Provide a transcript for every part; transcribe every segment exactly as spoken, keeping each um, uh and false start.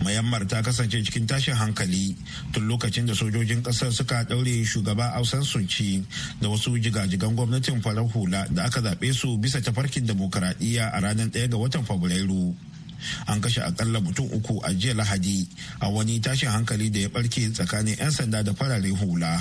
Myanmar ta kasance cikin tashin hankali tun lokacin da sojojin kasar suka daure shugaba Aung San Suu Kyi da wasu jigajigan gwamnatin farar hula da aka zaɓe su bisa tafarkin demokuraɗiyya a ranar ɗaya ga watan Fabrairu. An kashe akalla mutum uku a jiya Lahadi a wani tashin hankali da ya barke tsakanin 'yan sanda da fararen hula.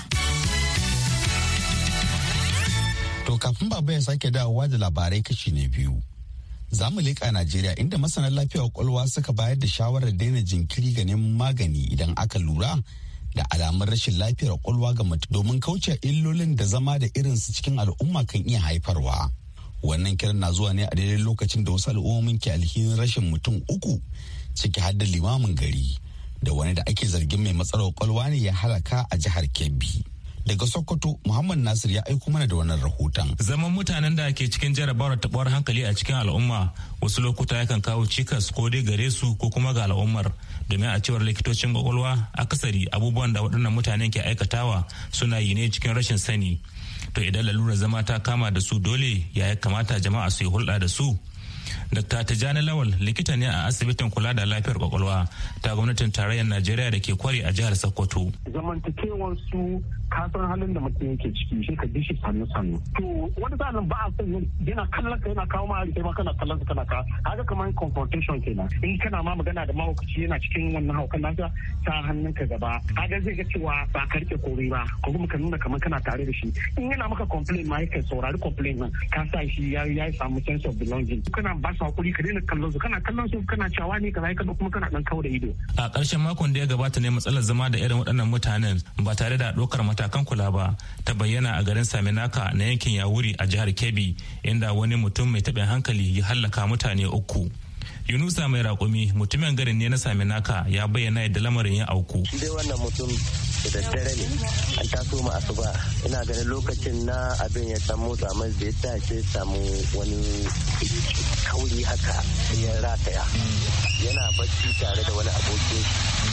To kafin baba ya sake dawowa da labarai kashi na biyu. Za mu leƙa Najeriya inda masana lafiyar kwakwalwa suka bayar da shawarar daina jinkiri ga neman magani idan aka lura da alamun rashin lafiyar kwakwalwa ga mutum domin kauce illolin da zama da irinsu cikin al'umma kan iya haifarwa. Wannan kiran na zuwa ne a daidai lokacin da wasu al'ummomin ke alhinin rashin mutum uku ciki har da limamin gari da wani da ake zargin mai matsalar kwakwalwa ne ya halaka a jihar Kebbi. Daga Sokoto, Muhammad Nasir ya aiko mana da wannan rahoton. Zaman mutanen da ke cikin jarabawar taɓuwar hankali a cikin al'umma wasu lokuta yakan kawo cikas ko dai gare su ko kuma ga al'ummar. Domin a cewar likitocin kwakwalwa akasari abubuwan da waɗannan mutanen ke aikatawa suna yi ne cikin rashin sani. To idan lalurar zama ta kama da su dole ya kamata jama'a su yi hulɗa da su. Dokta Tijjani Lawal likita ne a asibitin kula da lafiyar kwakwalwa ta gwamnatin tarayyar Najeriya da ke Kwari a jihar Sokoto. Zamantakewar su kasan halin da mutum yake ciki shi ka dishi sannu sannu. To wani zanen ba a son yana kallon ka yana kawo ma kai ma kana kallon ka kana ka haka kamar confrontation kenan. In kana ma magana da mahaukaci yana cikin wannan haukan nasa ta hannun ka gaba. Haka zai ga cewa ba ka rike kore ba ko kuma ka nuna kamar kana tare da shi. In yana maka complain ma yake saurari complain nan ka sa shi ya ya samu sense of belonging. Kana ba su hakuri ka daina kallon su kana kallon su kana cewa ne kaza ka kuma kana dan kawo da ido. A ƙarshen makon da ya gabata ne matsalar zama da irin waɗannan mutanen ba tare da ɗaukar matakan kula ba ta bayyana a garin Saminaka na yankin Yawuri a jihar Kebbi inda wani mutum mai taɓin hankali ya hallaka mutane uku. Yunusa mai raƙumi mutumin garin ne na Saminaka ya bayyana yadda lamarin ya auku. Shi dai wannan mutum da daddare ne an taso ma asuba ina ganin lokacin na abin ya samu amma da ya tashi samu wani kauri haka ya rataya yana bacci tare da wani abokin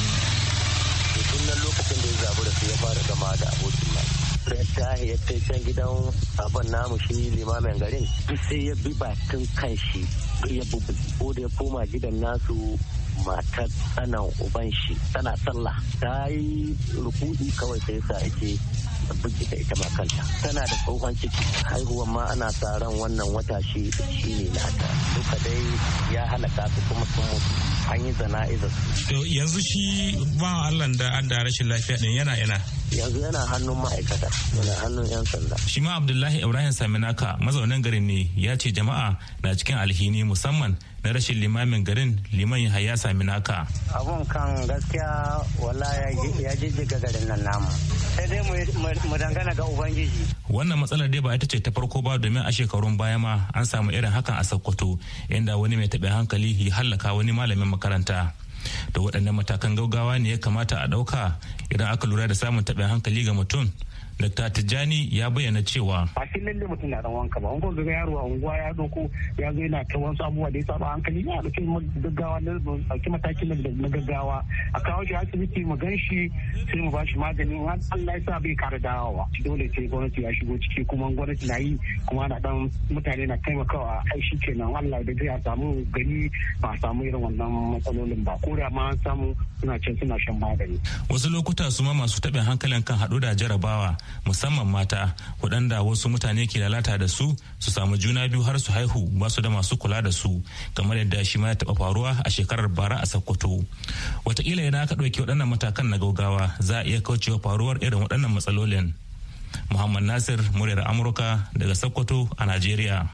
shi tun nan lokacin da ya zabu da su ya fara gama da abokin nan ya tahi ya kai can gidan abin namu shi limamin garin sai ya bi bakin kan shi ya bubu ko da ya koma gidan nasu matar tsanan uban shi tana sallah ta yi rukudi kawai sai sa ake bugi da ita makanta tana da tsohon ciki haihuwan ma ana sa ran wannan wata shi shi ne nata duka dai ya halaka su kuma sun mutu an yi zana'izar su. Yanzu shi ba Allah da an da rashin lafiya din yana yana yanzu yana hannun ma'aikata yana hannun yan sanda. Shi ma Abdullahi Ibrahim Saminaka mazaunin garin ne ya ce jama'a na cikin alhini musamman na rashin limamin garin liman Yahaya Saminaka. Abun kan gaskiya wala ya jijjiga garin nan namu sai dai mu dangana ga Ubangiji. Wannan matsalar dai ba ita ce ta farko ba domin a shekarun baya ma an samu irin hakan a Sokoto inda wani mai taɓin hankali ya hallaka wani malamin makaranta. Da waɗannan matakan gaugawa ne ya kamata a ɗauka idan aka lura da samun taɓin hankali ga mutum. Dokta Tijjani ya bayyana cewa ba shi lalle mutum na dan wanka ba wanko ga yaro a unguwa ya doko ya zo yana ta wasu abubuwa da ya saba hankali ya dauki gaggawa na dauki mataki na gaggawa a kawo shi asibiti mu gan shi sai mu bashi magani in Allah ya sa bai kara dawowa dole sai gwamnati ya shigo ciki kuma gwamnati na yi kuma na dan mutane na taimakawa ai shi kenan Allah da zai samu gani ba samu irin wannan matsalolin ba ko da ma an samu suna can suna shan magani. Wasu lokuta su ma masu taɓin hankalin kan haɗu da jarabawa musamman mata waɗanda wasu mutane ke lalata da su su samu juna biyu har su haihu ba su da masu kula da su kamar yadda shi ma ya taɓa faruwa a shekarar bara a Sokoto. Wataƙila idan aka ɗauki waɗannan matakan na gaugawa za a iya kaucewa faruwar irin waɗannan matsalolin. Muhammad Nasir, muryar Amurka daga Sokoto a Najeriya.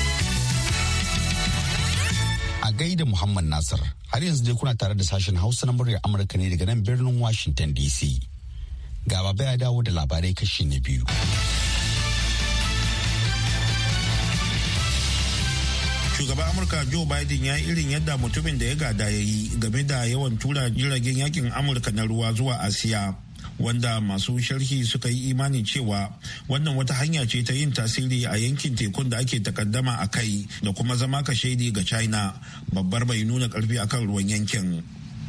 A gaida Muhammad Nasir, har yanzu dai kuna tare da sashen Hausa na muryar Amurka ne daga nan birnin Washington D C. Ga baba ya dawo da labarai kashi na biyu. Shugaban Amurka Joe Biden ya yi irin yadda mutumin da ya gada ya yi game da yawan tura jiragen yakin Amurka na ruwa zuwa Asiya. Wanda masu sharhi suka yi imanin cewa wannan wata hanya ce ta yin tasiri a yankin tekun da ake takaddama a kai da kuma zama kashedi ga China, babbar mai nuna karfi akan ruwan yankin.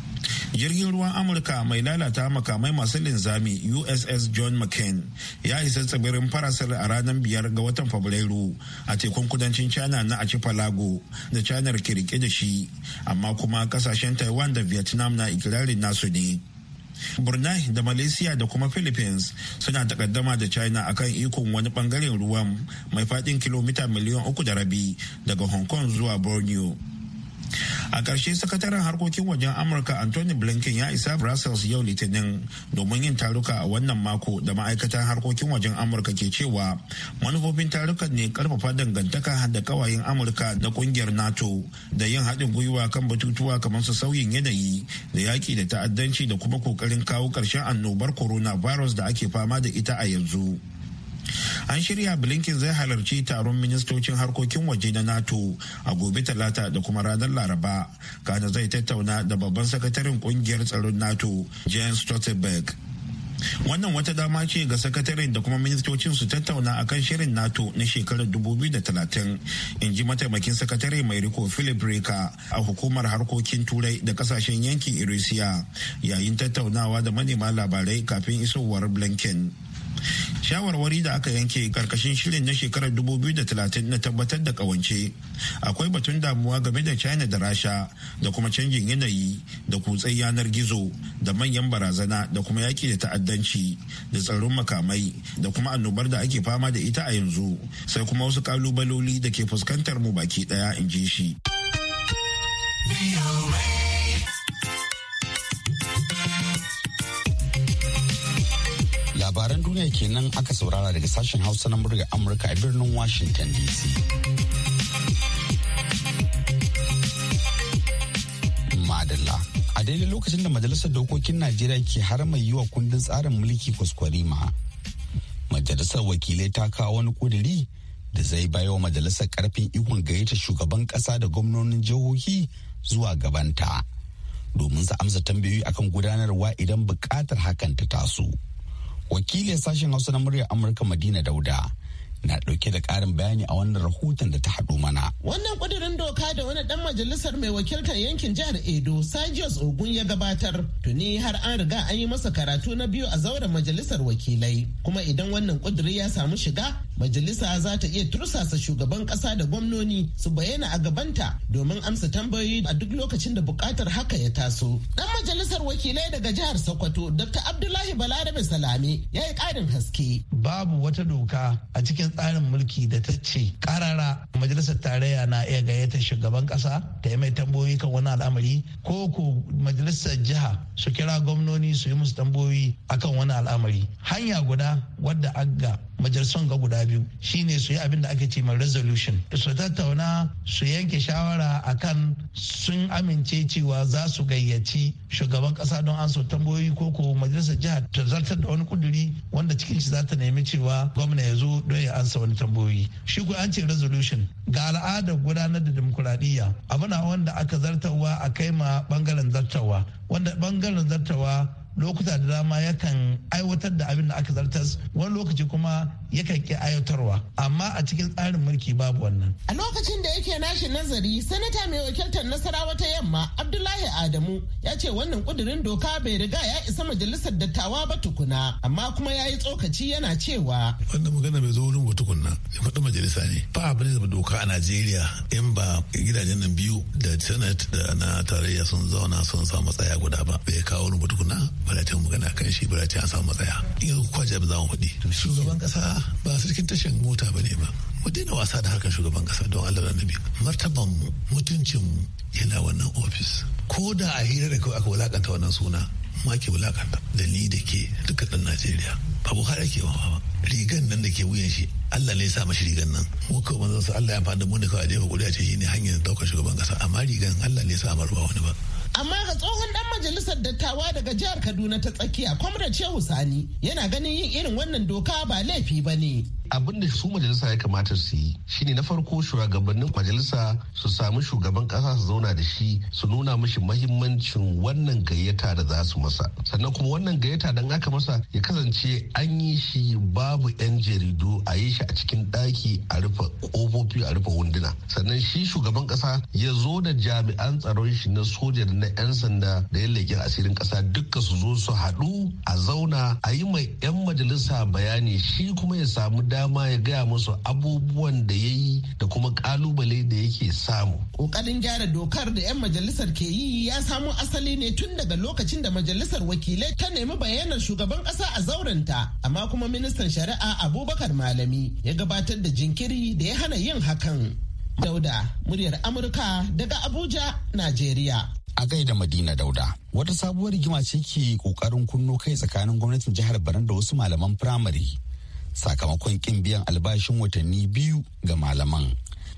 Jirgin ruwan Amurka mai lalata makamai masu linzami U S S John McCain ya isa tsibirin Paracel a ranar biyar ga watan Fabrairu a tekun kudancin China na Archipelago da China ke rike da shi, amma kuma kasashen Taiwan da Vietnam na ikirarin nasu ne. Brunei da Malaysia da kuma Philippines suna takaddama da China akan ikon wani bangaren ruwan mai faɗin kilomita miliyan uku da rabi daga Hong Kong zuwa Borneo. A ƙarshe, sakataren harkokin wajen Amurka Anthony Blinken ya isa Brussels yau Litinin domin yin taruka a wannan mako da ma'aikatan harkokin wajen Amurka ke cewa manufofin tarukan ne karfafa dangantaka da kawayen Amurka da kungiyar NATO da yin haɗin gwiwa kan batutuwa kamar su sauyin yanayi da yaƙi da ta'addanci da kuma ƙoƙarin kawo ƙarshen annobar coronavirus da ake fama da ita a yanzu. An shirya Blinken zai halarci taron ministocin harkokin waje na NATO a gobe Talata da kuma ranar Laraba, kana zai tattauna da babban sakataren kungiyar tsaron NATO Jens Stoltenberg. Wannan wata dama ce ga sakataren da kuma ministocin su tattauna akan shirin NATO na shekarar dubu biyu da talatin, in ji mataimakin sakatare mai riko Philip Reka a hukumar harkokin turai da kasashen yankin Eurasia yayin tattaunawa da manema labarai kafin isowar Blinken. Shawarwari da aka yanke karkashin shirin na shekarar dubu biyu da talatin na tabbatar da kawance, akwai batun damuwa game da China da Rasha da kuma canjin yanayi da kutsen yanar gizo da manyan barazana da kuma yaki da ta'addanci da tsaron makamai da kuma annobar da ake fama da ita a yanzu, sai kuma wasu kalubaloli da ke fuskantar mu baki daya, in ji shi. Labaran duniya kenan aka saurara daga sashen Hausa na murya Amurka a birnin Washington D C. Madalla. A daidai lokacin da Majalisar Dokokin Najeriya ke har mai yi wa kundin tsarin mulki kwaskwarima, Majalisar Wakilai ta kawo wani kuduri da zai bayo Majalisar karfin ikon gayyata shugaban kasa da gwamnonin jihohi zuwa gabanta domin su amsa tambayoyi akan gudanarwa idan bukatar hakan ta taso. Wakilin sashen Hausa na muryar Amurka Madina Dauda na dauke da karin bayani a wannan rahoton da ta haɗo mana. Wannan kudirin doka da wani dan majalisar mai wakiltar yankin jihar Edo, Sajios Ogun ya gabatar, tuni har an riga an yi masa karatu na biyu a zauren majalisar wakilai. Kuma idan wannan kudiri ya samu shiga, majalisa za ta iya tursasa shugaban kasa da gwamnoni su bayyana a gabanta domin amsa tambayoyi a duk lokacin da bukatar haka ya taso. Dan majalisar wakilai daga jihar Sokoto, Doctor Abdullahi Balarabe Salame, ya yi ƙarin haske. Babu wata doka a cikin tsarin mulki da ta ce karara majalisar tarayya na iya gayyata shugaban kasa ta yi mai tambayoyi kan wani al'amari, ko ko majalisar jiha su kira gwamnoni su yi musu tambayoyi akan wani al'amari. Hanya guda wadda aga majalisun ga guda biyu shine su yi abin da ake ce mai resolution, su tattauna su yanke shawara akan sun amince cewa za su gayyaci shugaban kasa don an so tambayoyi, ko ko majalisar jiha ta zartar da wani kuduri wanda cikin shi za ta nemi cewa gwamna ya zo don ya ansa wani tambayoyi. Shi ko an ce resolution ga al'adar gudanar da demokuraɗiyya abuna wanda aka zartarwa a kai ma bangaren zartarwa, wanda bangaren zartarwa lokuta da dama yakan aiwatar da abin da aka zartar, wani lokaci kuma yakan ki aiwatarwa, amma a cikin tsarin mulki babu wannan. A lokacin da yake nashi nazari, sanata mai wakiltar Nasarawa ta Yamma Abdullahi Adamu ya ce wannan kudirin doka bai riga ya isa majalisar dattawa ba tukuna, amma kuma ya yi tsokaci yana cewa wannan magana bai zo wurin ba tukunna, ya faɗi majalisa ne. Ba abin da doka a Najeriya in ba gidajen nan biyu da Senate da na tarayya sun zauna sun samu matsaya guda ba, bai kawo wurin ba tukunna. Bala ta magana kan shi, bala ta an samu matsaya. Yanzu kwaje ba za mu faɗi. Shugaban kasa ba sarkin tashin mota ba ne ba. Mu daina wasa da harkar shugaban kasa don Allah da Nabi. Martaban mu, mutuncin mu yana wannan ofis. Ko da a hira da kawai aka wulakanta wannan suna, ma ke wulakanta da ni da ke duka ɗan Najeriya. Ba Buhari ke wa ba. Rigan nan da ke wuyan shi, Allah ne ya sa mashi rigan nan. Mu kawai manzon sa Allah ya fada mu ne kawai a jefa kuri'a ce shine hanyar daukar shugaban kasa, amma rigan Allah ne ya sa marba wani ba. Amma ga tsohon dan majalisar dattawa daga jihar Kaduna ta tsakiya, Comrade Shehu Sani, yana ganin yin irin wannan doka ba laifi ba ne. Abin da su majalisa ya kamata su yi shine na farko shugabannin majalisa su samu shugaban kasa su zauna da shi su nuna mishi mahimmancin wannan gayyata da za su masa, sannan kuma wannan gayyata dan aka masa ya kasance an yi shi babu yan jaridu, a yi shi a cikin daki, a rufe kofofi, a rufe wunduna, sannan shi shugaban kasa ya zo da jami'an tsaron shi na soja da na 'yan sanda da yan leƙen asirin ƙasa duka su zo su haɗu a zauna a yi mai 'yan majalisa bayani shi kuma ya samu dama ya gaya musu abubuwan da ya yi da kuma ƙalubale da yake samu. Ƙoƙarin gyara dokar da 'yan majalisar ke yi ya samo asali ne tun daga lokacin da majalisar wakilai ta nemi bayanan shugaban ƙasa a zaurenta, amma kuma ministan shari'a Abubakar Malami ya gabatar da jinkiri da ya hana yin hakan. Dauda, muryar Amurka daga Abuja, Najeriya. A gaida Madina Dauda, wata sabuwar rigima ce ke kokarin kunno kai tsakanin gwamnatin jihar Borno da wasu malaman firamare sakamakon kin biyan albashin watanni biyu ga malaman.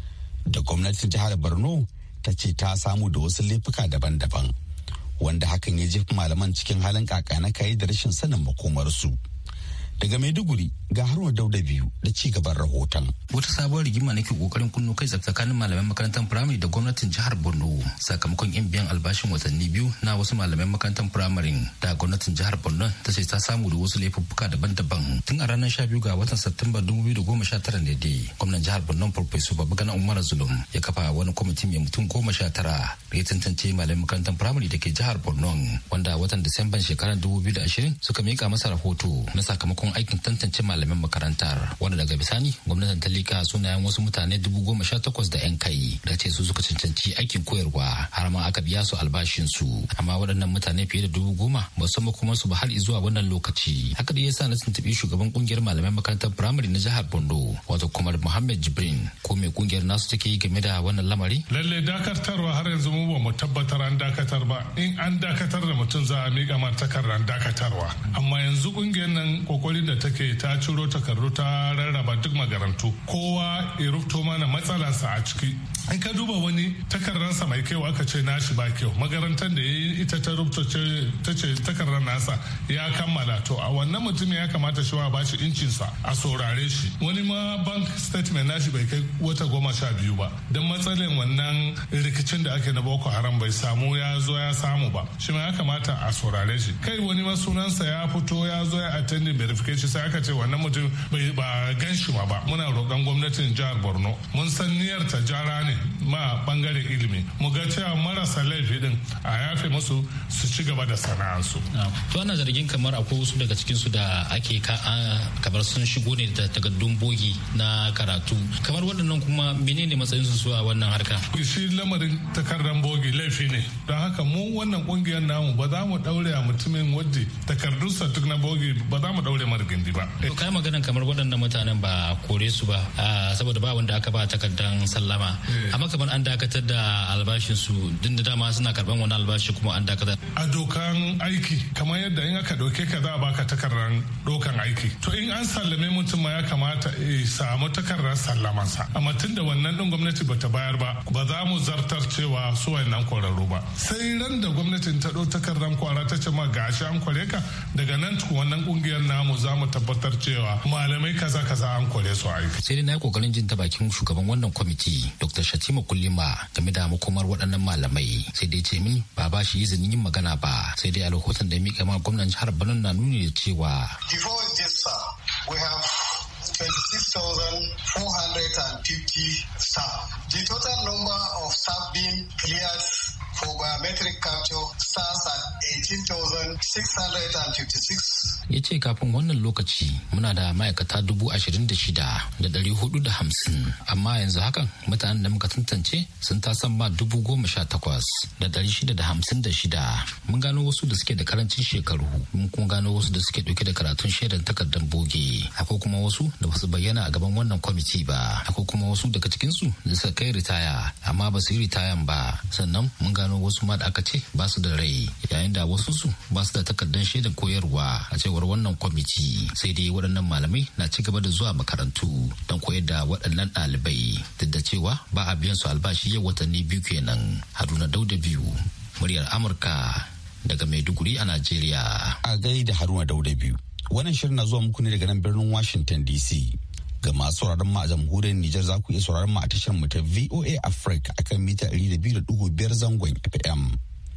Da gwamnatin jihar Borno ta ce ta samu da wasu laifuka daban-daban, wanda hakan ya jefa malaman cikin halin kakana kai da rashin sanin makomarsu. Daga Maiduguri ga Haruna Dauda biyu da ci gaban rahoton. Wata sabuwar rigima ne ke kokarin kunno kai tsakanin malaman makarantar firamare da gwamnatin jihar Borno sakamakon yin biyan albashin watanni biyu na wasu malaman makarantar firamare da gwamnatin jihar Borno ta ce ta samu da wasu laifuffuka daban-daban. Tun a ranar sha biyu ga watan Satumba dubu biyu da goma sha tara ne dai gwamnan jihar Borno Professor Babagana Umar Zulum ya kafa wani kwamiti mai mutum goma sha tara da ya tantance malaman makarantar firamare da ke jihar Borno, wanda watan Disamban shekarar dubu biyu da ashirin suka mika masa rahoto na sakamakon aikin tantance malaman makarantar, wanda daga bisani gwamnatin ta lika sunayen wasu mutane dubu goma sha takwas da yan kai da ce su suka cancanci aikin koyarwa har ma aka biya su albashin su, amma waɗannan mutane fiye da dubu goma ba su kuma su ba har zuwa wannan lokaci. Haka da yasa na tuntuɓi shugaban kungiyar malaman makarantar firamare na jihar Borno wato Kumar Muhammad Jibrin ko mai kungiyar nasu take yi game da wannan lamari. Lalle dakatarwa har yanzu mu ba mu tabbatar an dakatar ba. In an dakatar da mutum za a miƙa ma takardar dakatarwa, amma yanzu kungiyar nan kokarin da take ta ciro takardu ta rarraba duk magarantu, kowa ya rubuto mana matsalarsa a ciki. In ka duba wani takardarsa mai kyau aka ce nashi ba kyau, magarantar da ita ta rubuta ta ce takardar nasa ya kammala, to a wannan mutum ya kamata shi wa ba shi incinsa a saurare shi. Wani ma bank statement nashi bai kai wata goma sha biyu ba, don matsalin wannan rikicin da ake na Boko Haram bai samu ya zo ya samu ba, shi ma ya kamata a saurare shi. Kai wani ma sunansa ya fito ya zo ya attending verification sai aka ce wannan mutum bai ba gan shi ma ba. Muna roƙon gwamnatin jihar Borno, mun san niyyar ta jara ne ma bangaren ilimi, mu ga cewa marasa laifi din a yafe musu su ci gaba da sana'ansu. To ana zargin kamar akwai wasu daga cikin su da ake ka kamar sun shigo ne da takardun bogi na karatu, kamar waɗannan kuma menene matsayin su a wannan harka? Shi lamarin takardar bogi laifi ne, don haka mu wannan kungiyar namu ba za mu daure a mutumin wadda takardunsa duk na bogi ba za mu daure mara gindi ba. To kai maganan kamar waɗannan mutanen ba kore su ba saboda ba wanda aka ba takardar sallama, amma kamar an dakatar da albashin su din da dama suna karban wani albashi kuma an dakatar. A dokan aiki kamar yadda in aka dauke ka za a baka takardar dokan aiki, to in an sallame mutum ma ya kamata ya samu takardar sallamansa, amma tun da wannan din gwamnati bata bayar ba ba za mu zartar cewa su wayannan kwararru ba, sai ran da gwamnatin ta ɗau takardar kwara ta ce ma gashi an kware ka, daga nan tukun wannan kungiyar namu za mu tabbatar cewa malamai kaza kaza an kware su aiki. Sai dai na yi kokarin jin ta bakin shugaban wannan kwamiti Dr. Shatima Kullima game da makomar waɗannan malamai, sai dai ce min ba ba shi izinin yin magana ba, sai dai a rahoton da ya miƙa ma gwamnan jihar Borno na nuni da cewa before this sir, we have twenty-six thousand four hundred fifty staff. The total number of staff being cleared for biometric capture stands at eighteen thousand six hundred fifty-six. Ya ce kafin wannan lokaci muna da ma'aikata dubu ashirin da shida da ɗari hudu da hamsin, amma yanzu hakan mutanen da muka tantance sun tasan ma dubu goma sha takwas da ɗari shida da hamsin da shida. Mun gano wasu da suke da karancin shekaru, mun kuma gano wasu da suke ɗauke da karatun shaidan takardar boge. Akwai kuma wasu da basu bayyana a gaban wannan kwamiti ba. Akwai kuma wasu daga cikinsu da suka kai ritaya amma ba su yi ritayan ba. Sannan mun gano wasu ma da aka ce ba su da rai, yayin da wasu su ba su da takardar shaidan koyarwa a cewar wannan kwamiti. Sai dai waɗannan malamai na ci gaba da zuwa makarantu don koyar da waɗannan ɗalibai, duk da cewa ba a biyan su albashi yau watanni biyu kenan. Haruna Dauda biyu, muryar Amurka daga Maiduguri a Najeriya. A gaida Haruna Dauda biyu. Wannan shirin na zuwa muku ne daga nan birnin Washington D C. Ga masu sauraron mu a jamhuriyar Nijar za ku iya sauraron mu a tashar mu ta V O A Africa akan mita ɗari da biyu da ɗigo biyar zangon F M.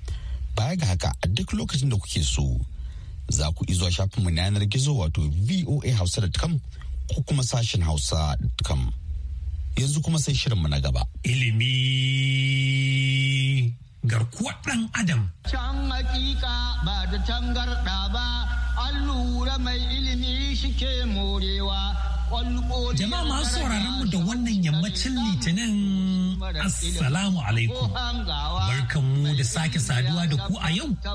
Baya ga haka a duk lokacin da kuke so za ku iya zuwa shafin mu na yanar gizo wato v o a hausa dot com ko kuma sashen hausa dot com. Yanzu kuma sai shirin mu na gaba. Ilimi garkuwar ɗan Adam. Can hakika ba da tangarɗa ba, an lura mai ilimi shike morewa. Jama'a masu sauraron mu da wannan yammacin Litinin Assalamu alaikum. Barkanmu da sake saduwa da ku a yau